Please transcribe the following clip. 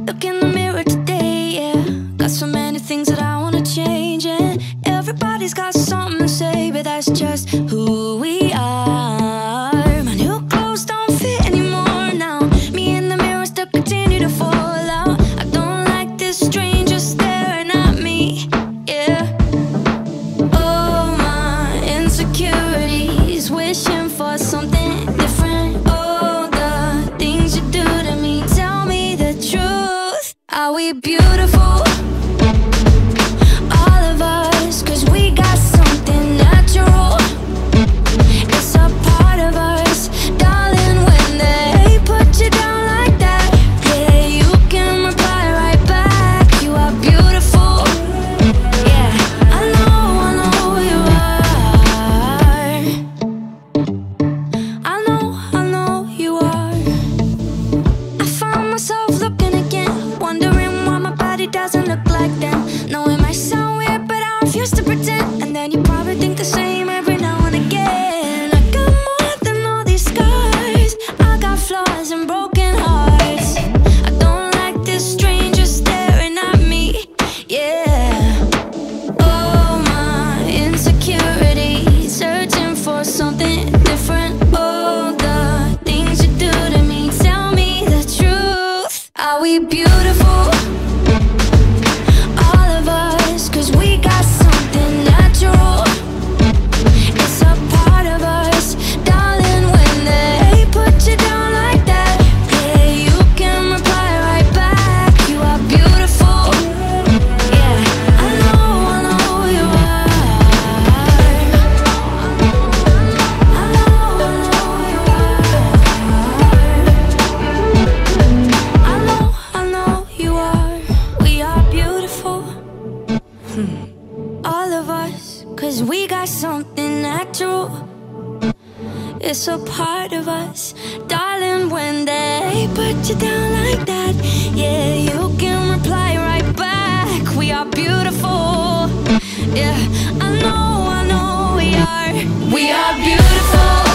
Look in the mirror today, yeah. Got so many things that I wanna change, and everybody's got something to say, but that's just who we are. My new clothes don't fit anymore now. Me in the mirror still continue to fall out. I don't like this stranger staring at me, yeah. Oh, my insecurities, wishing for something different. Oh, the things you do to me, tell me the truth. Are we beautiful? All of us, 'cause we got something natural. It's a part of us, darling, when they put you down like that. Yeah, you can reply right back. You are beautiful. Yeah, I know you are. I know you are. I find myself looking again, wondering why my body doesn't look like them. No, it might sound weird, but I refuse to pretend. And then you probably think the same every now and again. I got more than all these scars. I got flaws and broken hearts. I don't like this stranger staring at me, yeah. Oh, my insecurities, searching for something different. Oh, the things you do to me, tell me the truth. Are we beautiful? All of us, 'cause we got something natural. It's a part of us, darling, when they put you down like that. Yeah, you can reply right back. You are beautiful. Yeah, I know you are. I know you are. We are beautiful. All of us, 'cause we got something natural. It's a part of us, darling, when they put you down like that. Yeah, you can reply right back. We are beautiful. Yeah, I know we are. We are beautiful.